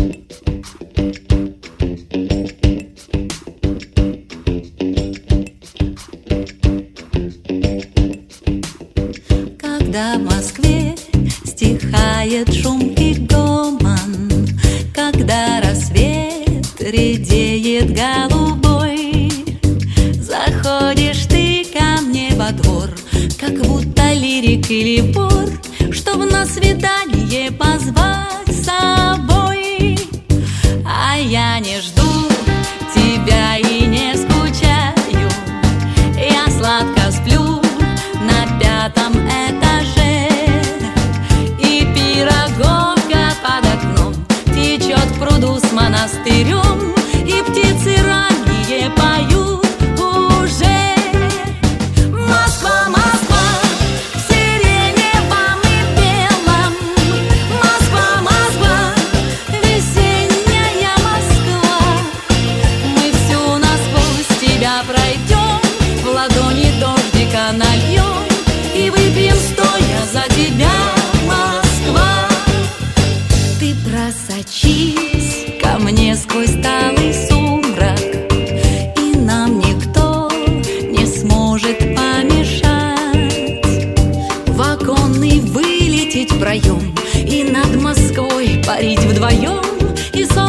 Когда в Москве стихает шум и гомон, когда рассвет редеет голубой, заходишь ты ко мне во двор, как будто лирик или вор, чтоб на свидание позвать с собой. А я не жду тебя и не скучаю, я сладко сплю на 5-м этаже, и пироговка под окном течет к пруду с монастырем, и птицы ранние поют уже. Москва, Москва, в сиреневом и белом, Москва, Москва, весенняя Москва. Мы всю насквозь тебя пройдем, в ладони дождика нальем и выпьем стоя за тебя, Москва. Ты просочись ко мне сквозь талый сумрак, и нам никто не сможет помешать в оконный вылететь в проем и над Москвой парить вдвоем, и